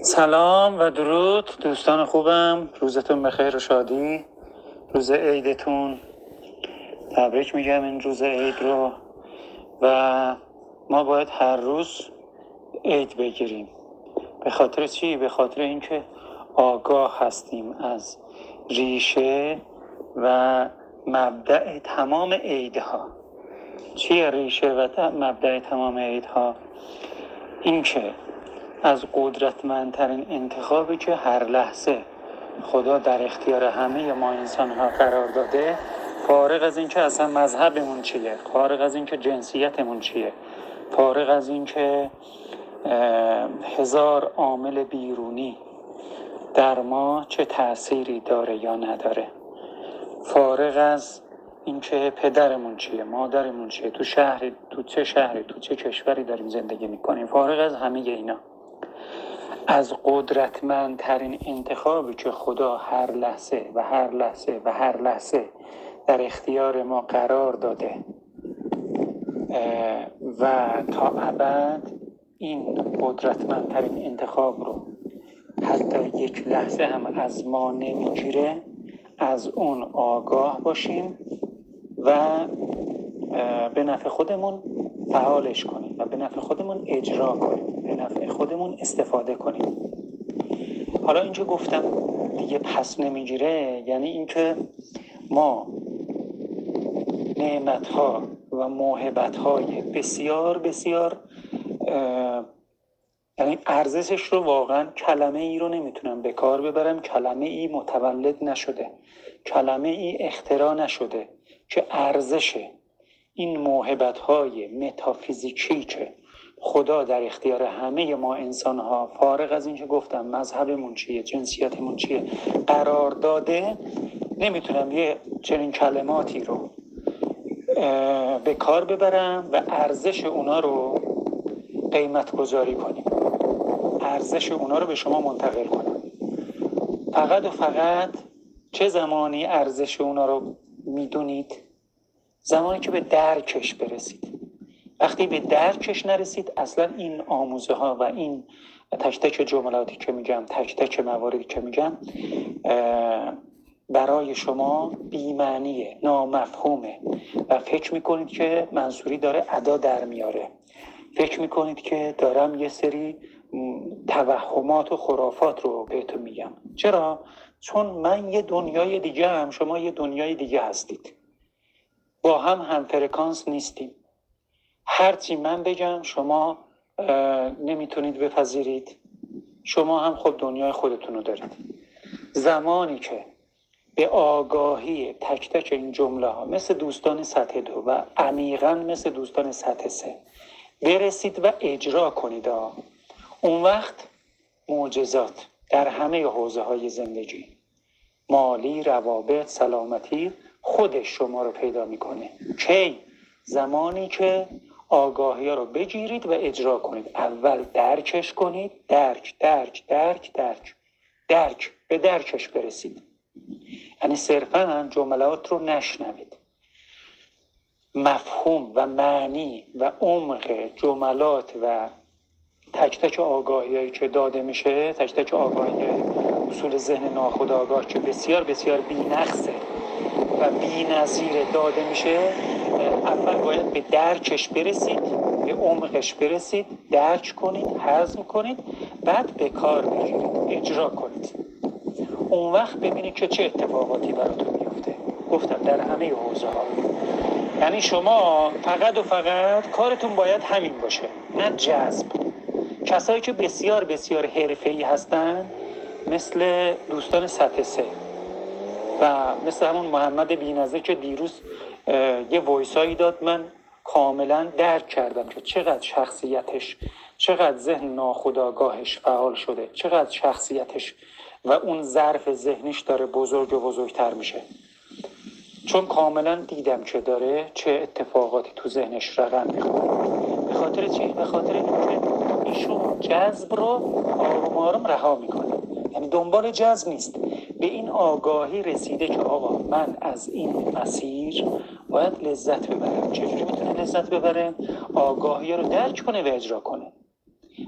سلام و درود دوستان خوبم، روزتون بخیر و شادی. روز عیدتون تبریک میگم این روز عید رو. و ما باید هر روز عید بگیریم. به خاطر چی؟ به خاطر اینکه آگاه هستیم از ریشه و مبدأ تمام عیدها. چیه ریشه و مبدأ تمام عیدها؟ این که از قدرتمندترین انتخابی که هر لحظه خدا در اختیار همه ما انسان‌ها قرار داده، فارغ از این که اصلا مذهبمون چیه، فارغ از این که جنسیتمون چیه، فارغ از این که هزار عامل بیرونی در ما چه تأثیری داره یا نداره، فارغ از اینکه پدرمون چیه، مادرمون چیه، تو چه شهری، تو چه کشوری داریم زندگی میکنیم، فارغ از همه اینا، از قدرتمندترین انتخابی که خدا هر لحظه در اختیار ما قرار داده و تا ابد این قدرتمندترین انتخاب رو حتی یک لحظه هم از ما نمیگیره، از اون آگاه باشیم و به نفع خودمون فعالش کنیم و به نفع خودمون اجرا کنیم، به نفع خودمون استفاده کنیم. حالا اینکه گفتم دیگه پس نمیگیره، یعنی اینکه ما نعمت‌ها و موهبت‌های بسیار بسیار یعنی ارزشش رو واقعا کلمه ای رو نمیتونم به کار ببرم، کلمه ای متولد نشده، کلمه ای اختراع نشده که ارزش این موهبت‌های متافیزیکی که خدا در اختیار همه ما انسان‌ها فارغ از این که گفتم مذهبمون چیه، جنسیتمون چیه قرار داده، نمیتونم یه چنین کلماتی رو به کار ببرم و ارزش اونا رو قیمت گذاری کنیم، ارزش اونا رو به شما منتقل کنم. فقط و فقط چه زمانی ارزش اونا رو میدونید؟ زمانی که به درکش برسید. وقتی به درکش نرسید، اصلا این آموزه ها و این تک تک جملاتی که میگم، تک تک مواردی که میگم برای شما بی‌معنیه، نامفهومه و فکر میکنید که منصوری داره ادا در میاره، فکر میکنید که دارم یه سری توهمات و خرافات رو بهتون میگم. چرا؟ چون من یه دنیای دیگه هم، شما یه دنیای دیگه هستید، با هم فرکانس نیستیم. هرچی من بگم شما نمیتونید بپذیرید، شما هم خود دنیای خودتون رو دارید. زمانی که به آگاهی تک تک این جمله ها مثل دوستان سطح 2 و عمیقاً مثل دوستان سطح 3 برسید و اجرا کنید، اون وقت معجزات در همه حوزه های زندگی، مالی، روابط، سلامتی، خودش شما رو پیدا میکنه. کی؟ زمانی که آگاهی ها رو بگیرید و اجرا کنید. اول درکش کنید، درک به درکش برسید. یعنی صرفاً جملات رو نشنوید، مفهوم و معنی و عمق جملات و تک تک آگاهی‌هایی که داده میشه، تک تک آگاهی اصول ذهن ناخودآگاه که بسیار بسیار بی‌نقصه و بی‌نظیر داده میشه، اول باید به درکش برسید، به عمقش برسید، درک کنید، هضم کنید، بعد به کار بگیرید، اجرا کنید. اون وقت ببینید که چه اتفاقاتی براتون میفته. گفتم در همه حوزه ها. یعنی شما فقط و فقط کارتون باید همین باشه، نه جذب. کسایی که بسیار بسیار حرفه‌ای هستن مثل دوستان سطح 3 و مثل همون محمد بی‌نظیر که دیروز یه وایسایی داد، من کاملا درک کردم که چقدر شخصیتش، چقدر ذهن ناخودآگاهش فعال شده، چقدر شخصیتش و اون ظرف ذهنیش داره بزرگ و بزرگتر میشه. چون کاملا دیدم که داره چه اتفاقاتی تو ذهنش رقم میخوره. به خاطر چی؟ به خاطر اینکه ایشون جذب رو آروم آروم رها میکنه، یعنی دنبال جذب نیست، به این آگاهی رسیده که آقا من از این مسیر باید لذت ببرم. چجوری میتونه لذت ببره؟ آگاهی رو درک کنه و اجرا کنه.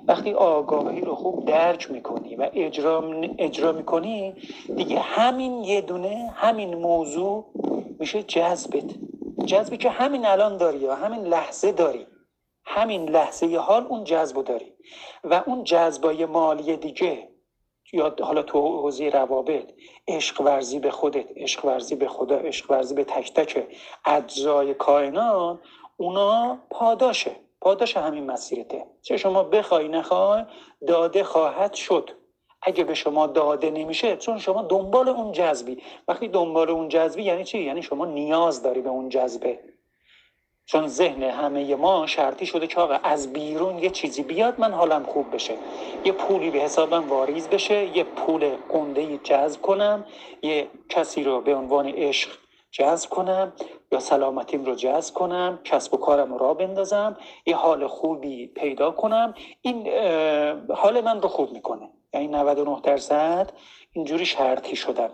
وقتی آگاهی رو خوب درک میکنی و اجرا میکنی دیگه، همین یه دونه، همین موضوع میشه جذبی که همین الان داری یا همین لحظه داری، همین لحظه حال اون جذب داری. و اون جذبای مالی دیگه، یا حالا تو حوزه روابط، عشق ورزی به خودت، عشق ورزی به خدا، عشق ورزی به تک تک اجزای کائنات، اونا پاداش همین مسیرته. چه شما بخوای نخوای داده خواهد شد. اگه به شما داده نمیشه چون شما دنبال اون جذبی. وقتی دنبال اون جذبی یعنی چی؟ یعنی شما نیاز داری به اون جذبه. چون ذهن همه ما شرطی شده که آقا از بیرون یه چیزی بیاد من حالم خوب بشه، یه پولی به حسابم واریز بشه، یه پول گنده‌ای جذب کنم، یه کسی رو به عنوان عشق جذب کنم، یا سلامتیم رو جذب کنم، کسب و کارم رو راه بندازم، یه حال خوبی پیدا کنم. این حال من رو خوب میکنه. یعنی 99% اینجوری شرطی شدن.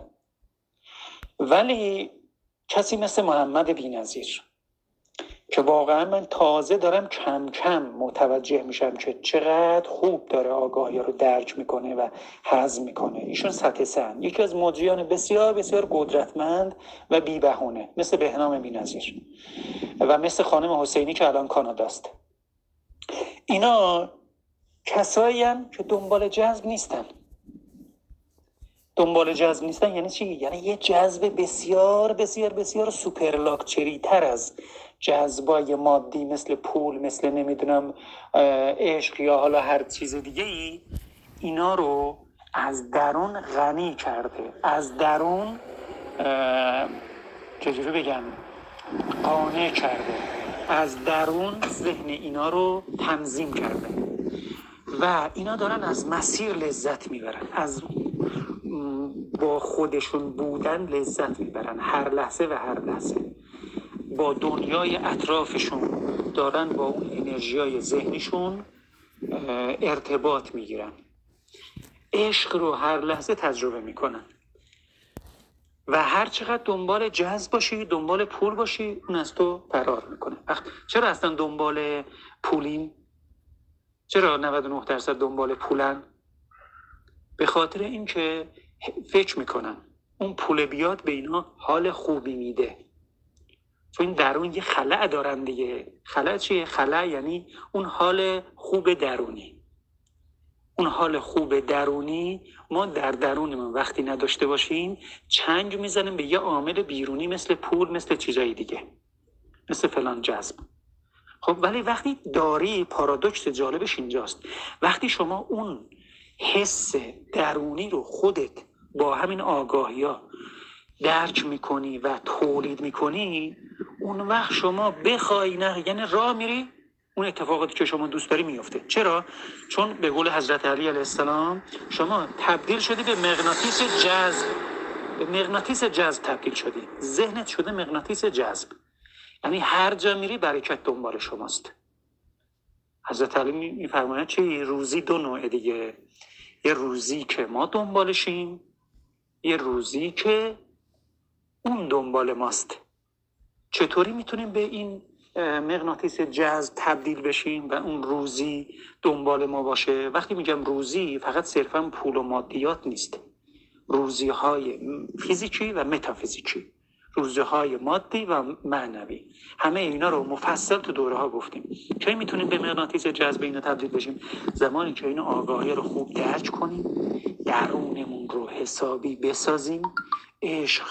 ولی کسی مثل محمد بی‌نظیر که واقعا من تازه دارم کم کم متوجه میشم که چقدر خوب داره آگاهی رو درک میکنه و هضم میکنه. ایشون سطح سن، یکی از مجریان بسیار بسیار قدرتمند و بی بهونه، مثل بهنام بی‌نظیر و مثل خانم حسینی که الان کاناداست. اینا کسایی هستند که دنبال جذب نیستن. دنبال جذب نیستن یعنی چی؟ یعنی یه جذب بسیار بسیار بسیار سوپر لاکچری تر از جذبای مادی مثل پول، مثل نمیدونم عشق یا حالا هر چیز دیگه ای. اینا رو از درون غنی کرده، از درون چجوری بگم قانع کرده، از درون ذهن اینا رو تنظیم کرده و اینا دارن از مسیر لذت میبرن، از با خودشون بودن لذت میبرن، هر لحظه و هر لحظه با دنیای اطرافشون دارن با اون انرژیای ذهنیشون ارتباط میگیرن، عشق رو هر لحظه تجربه میکنن. و هر چقدر دنبال جذب باشی، دنبال پول باشی، اون از تو فرار میکنه. چرا اصلا دنبال پولیم؟ چرا 99% دنبال پولن؟ به خاطر اینکه فکر میکنن اون پول بیاد به اینا حال خوبی میده. چون درون یه خلأ دارن دیگه. خلأ چیه؟ خلأ یعنی اون حال خوب درونی. اون حال خوب درونی ما در درونمون وقتی نداشته باشیم چنگ میزنیم به یه عامل بیرونی مثل پول، مثل چیزایی دیگه، مثل فلان جذب. خب ولی وقتی داری، پارادوکس جالبش اینجاست، وقتی شما اون حس درونی رو خودت با همین آگاهی‌ها درک میکنی و تولید میکنی، اون وقت شما بخوای نه، یعنی راه میری، اون اتفاقاتی که شما دوست داری میفته. چرا؟ چون به قول حضرت علی علیه السلام شما تبدیل شدی به مغناطیس جذب. به مغناطیس جذب تبدیل شدی. ذهنت شده مغناطیس جذب. یعنی هر جا میری برکت دنبال شماست. حضرت علی میفرماید چی؟ روزی دو نوعه دیگه. یه روزی که ما دنبالشیم، یه روزی که اون دنبال ماست. چطوری میتونیم به این مغناطیس جذب تبدیل بشیم و اون روزی دنبال ما باشه؟ وقتی میگم روزی فقط صرفا پول و مادیات نیست. روزی های فیزیکی و متافیزیکی، روزی های مادی و معنوی، همه اینا رو مفصل تو دوره ها گفتیم. کی میتونیم به مغناطیس جذب اینا تبدیل بشیم؟ زمانی که این آگاهی رو خوب درک کنیم، درونمون رو حسابی بسازیم، عشق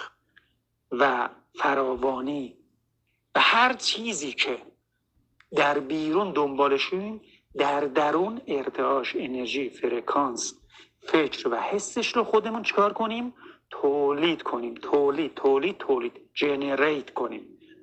و فراوانی و هر چیزی که در بیرون دنبالشیم در درون ارتعاش، انرژی، فرکانس، فکر و حسش رو خودمون چکار کنیم؟ تولید کنیم. تولید جنریت کنیم،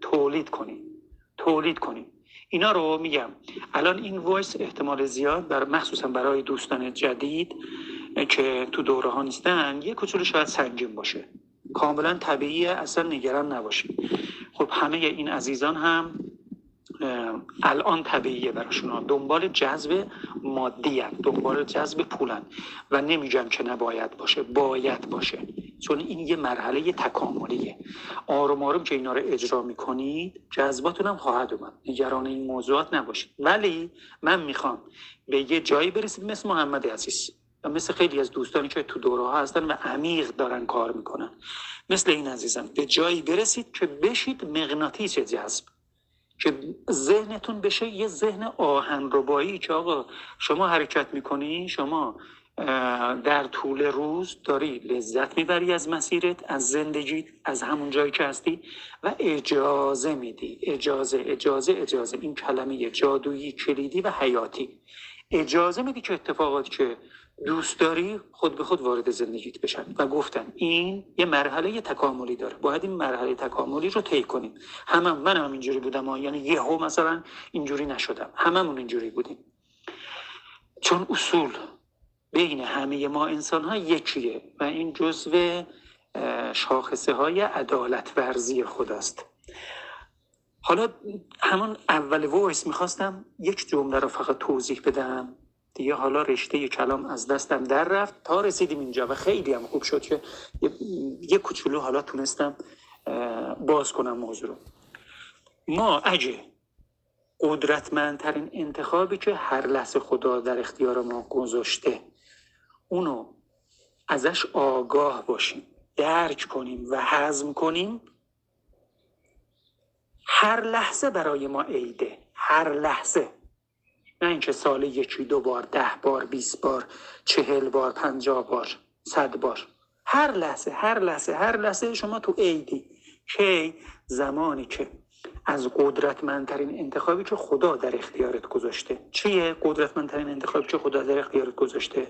تولید کنیم. اینا رو میگم الان این وایس احتمال زیاد مخصوصا برای دوستان جدید که تو دوره ها نیستن یه کوچولو شاید سنگین باشه. کاملا طبیعیه، اصلا نگران نباشید. خب همه این عزیزان هم الان طبیعیه براشون، دنبال جذب مادی هن، دنبال جذب پولن و نمیگم که نباید باشه، باید باشه. چون این یه مرحله تکاملیه. آروم آروم که اینا رو اجرا میکنید جذباتون هم خواهد اومد، نگران این موضوعات نباشید. ولی من میخوام به یه جایی برسید مثل محمد عزیز و مثل خیلی از دوستانی که تو دوره ها هستن و عمیق دارن کار میکنن، مثل این عزیزم به جایی برسید که بشید مغناطیس جذب، که ذهنتون بشه یه ذهن آهنربایی که آقا شما حرکت میکنی، شما در طول روز داری لذت میبری از مسیرت، از زندگیت، از همون جایی که هستی و اجازه میدی. اجازه این کلمه جادویی، کلیدی و حیاتی. اجازه میدی که اتفاقاتی که دوست داری خود به خود وارد زندگیت بشن. و گفتن این یه مرحله تکاملی داره، باید این مرحله تکاملی رو طی کنیم. من هم اینجوری بودم، یعنی یهو مثلا اینجوری نشدم، هممون اینجوری بودیم. چون اصول بین همه ما انسان ها یکیه و این جزو شاخصه های عدالت ورزی خداست. حالا همون اول وایس میخواستم یک جمله رو فقط توضیح بدم دیگه، حالا رشته کلام از دستم در رفت تا رسیدیم اینجا و خیلی هم خوب شد که یه کوچولو حالا تونستم باز کنم موضوع رو. ما اگه قدرتمندترین انتخابی که هر لحظه خدا در اختیار ما گذاشته اونو ازش آگاه باشیم، درک کنیم و هضم کنیم، هر لحظه برای ما عیده. هر لحظه، نه اینکه سال 1 2 بار 10 بار 20 بار 40 بار 50 بار 100 بار. هر لحظه شما تو عیدی. که زمانی که از قدرتمندترین انتخابی که خدا در اختیارت گذاشته. چیه قدرتمندترین انتخابی که خدا در اختیارت گذاشته؟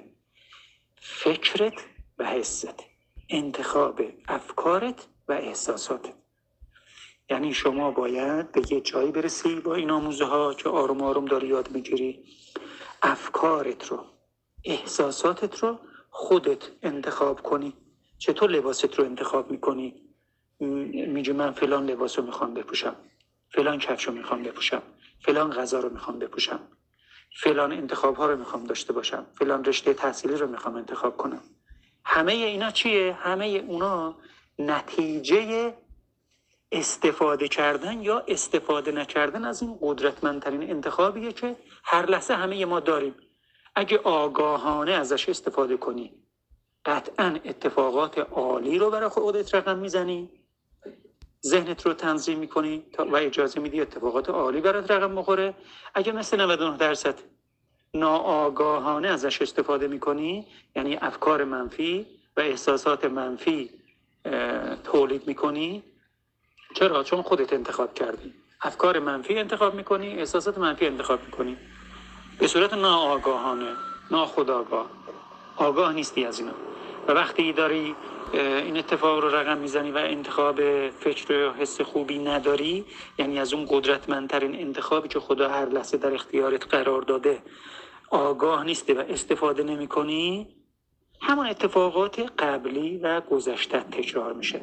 فکرت و حست، انتخاب افکارت و احساساتت. یعنی شما باید به یه جایی برسی با این آموزه ها که آروم آروم داری یاد میگیری، افکارت رو، احساساتت رو خودت انتخاب کنی. چطور لباست رو انتخاب میکنی؟ میگی من فلان لباس رو میخوام بپوشم، فلان کفش رو میخوام بپوشم، فلان غذا رو میخوام بپوشم، فلان انتخاب ها رو میخوام داشته باشم، فلان رشته تحصیلی رو میخوام انتخاب کنم. همه اینا چیه؟ همه اونا نتیجه استفاده کردن یا استفاده نکردن از این قدرتمندترین انتخابیه که هر لحظه همه ما داریم. اگه آگاهانه ازش استفاده کنی قطعا اتفاقات عالی رو برای خودت رقم میزنی، ذهنت رو تنظیم میکنی و اجازه میدی اتفاقات عالی برات رقم بخوره. اگه مثل 99% ناآگاهانه ازش استفاده میکنی، یعنی افکار منفی و احساسات منفی تولید میکنی. چرا؟ چون خودت انتخاب کردی. افکار منفی انتخاب میکنی، احساسات منفی انتخاب میکنی به صورت ناآگاهانه، ناخودآگاه. آگاه نیستی از اینا و وقتی داری این اتفاق رو رقم میزنی و انتخاب فکر و حس خوبی نداری، یعنی از اون قدرتمندترین انتخابی که خدا هر لحظه در اختیارت قرار داده آگاه نیستی و استفاده نمی کنی، همون اتفاقات قبلی و گذشته تکرار میشه.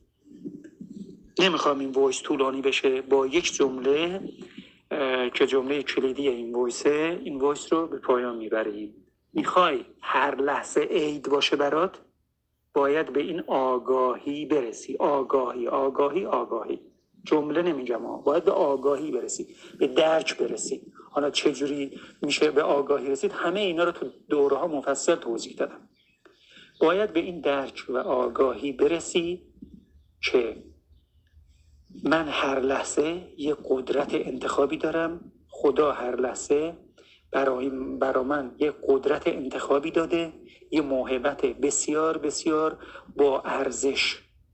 نمیخوام این وایس طولانی بشه، با یک جمله که جمله کلیدی این وایس رو به پایان میبریم. میخوای هر لحظه عید باشه برات، باید به این آگاهی برسی. آگاهی. جمله نمیگم، باید به آگاهی برسی، به درک برسی. حالا چجوری میشه به آگاهی رسید؟ همه اینا رو تو دوره ها مفصل توضیح دادم. باید به این درک و آگاهی برسی که من هر لحظه یه قدرت انتخابی دارم. خدا هر لحظه برای من یه قدرت انتخابی داده، یه موهبت بسیار بسیار با ارزش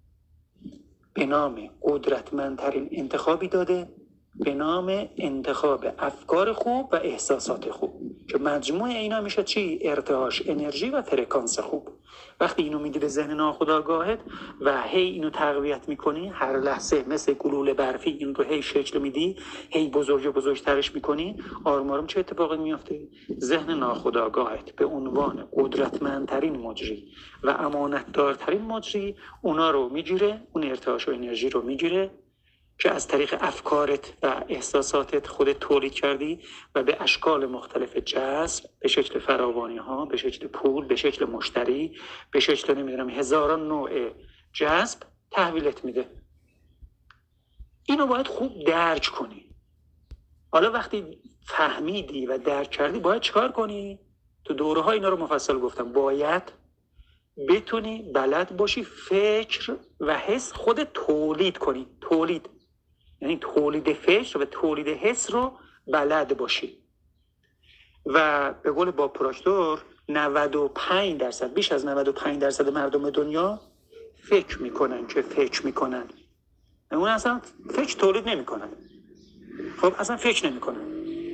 به نام قدرتمندترین انتخابی داده، به نام انتخاب افکار خوب و احساسات خوب، که مجموع اینا میشه چی؟ ارتعاش، انرژی و فرکانس خوب. وقتی اینو میدی به ذهن ناخودآگاهت و هی اینو تقویت میکنی، هر لحظه مثل گلوله برفی این رو هی شکل میدی، هی بزرگترش میکنی، آروم آروم چه اتفاقی میفته؟ ذهن ناخودآگاهت به عنوان قدرتمندترین مجری و امانتدارترین مجری اونا رو میگیره، اون ارتعاش و انرژی رو میگیره که از طریق افکارت و احساساتت خودت تولید کردی و به اشکال مختلف جذب، به شکل فراوانی ها، به شکل پول، به شکل مشتری، به شکل نمیدونم هزاران نوع جذب تحویلت میده. اینو باید خوب درک کنی. حالا وقتی فهمیدی و درک کردی باید چکار کنی؟ تو دوره ها اینا رو مفصل گفتم. باید بتونی بلد باشی فکر و حس خودت تولید کنی. تولید یعنی تولید فکر و تولید حس رو بلد باشی. و به قول باب پراکتور 95%، بیش از 95% مردم دنیا فکر میکنن که فکر میکنن، اون اصلا فکر تولید نمیکنن. خب اصلا فکر نمیکنن.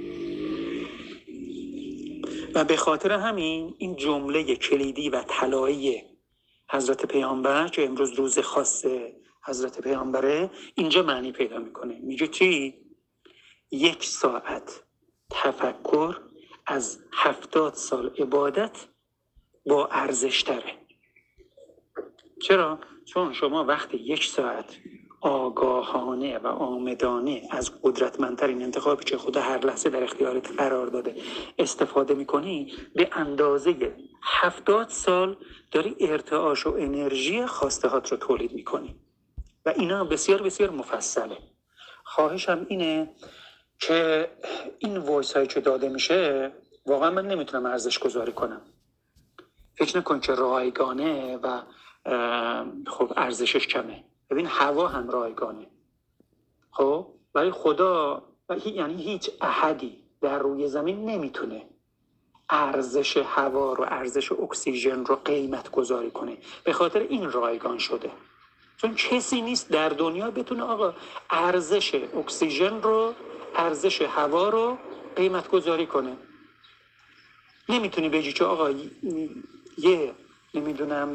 و به خاطر همین این جمله کلیدی و طلایی حضرت پیامبر که امروز روز خاص حضرت پیامبره اینجا معنی پیدا میکنه. میگه چی؟ 1 ساعت تفکر از 70 سال عبادت با ارزش تره. چرا؟ چون شما وقتی 1 ساعت آگاهانه و آمدانه از قدرتمندترین انتخابی که خدا هر لحظه در اختیارت قرار داده استفاده میکنی، به اندازه 70 سال داری ارتعاش و انرژی خواسته هات رو تولید میکنی. و اینا بسیار بسیار مفصله. خواهشم اینه که این وایس هایی که داده میشه واقعا من نمیتونم ارزش گذاری کنم. فکر نکن که رایگانه و خب ارزشش کمه. ببین هوا هم رایگانه، خب ولی خدا یعنی هیچ احدی در روی زمین نمیتونه ارزش هوا رو، ارزش اکسیژن رو قیمت گذاری کنه. به خاطر این رایگان شده. چون کسی نیست در دنیا بتونه آقا ارزش اکسیژن رو، ارزش هوا رو قیمت گذاری کنه. نمیتونی بگی که آقا یه نمیدونم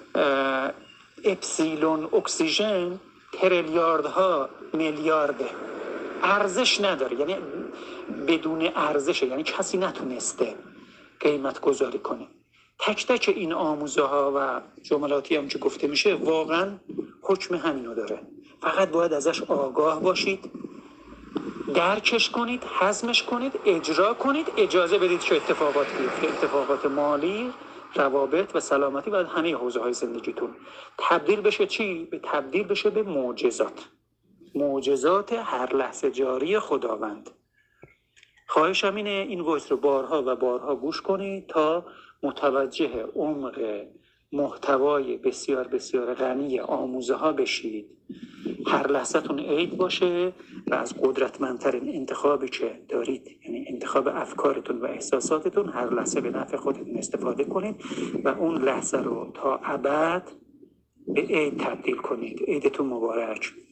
اپسیلون اکسیژن تریلیاردها میلیارده، ارزش نداره. یعنی بدون ارزشه، یعنی کسی نتونسته قیمت گذاری کنه. تک تک این آموزه ها و جملاتی هم که گفته میشه واقعا حکم همینو داره. فقط باید ازش آگاه باشید، درکش کنید، هضمش کنید، اجرا کنید، اجازه بدید که اتفاقات بیفته. اتفاقات مالی، روابط و سلامتی و همه حوزه های زندگیتون تبدیل بشه چی؟ تبدیل بشه به معجزات. معجزات هر لحظه جاری خداوند. خواهشم اینه این وایس رو بارها و بارها گوش کنید تا متوجه عمق محتوای بسیار بسیار غنی آموزه ها بشید. هر لحظتون عید باشه و از قدرتمندترین انتخابی که دارید، یعنی انتخاب افکارتون و احساساتتون، هر لحظه به نفع خودتون استفاده کنید و اون لحظه رو تا ابد به عید تبدیل کنید. عیدتون مبارک.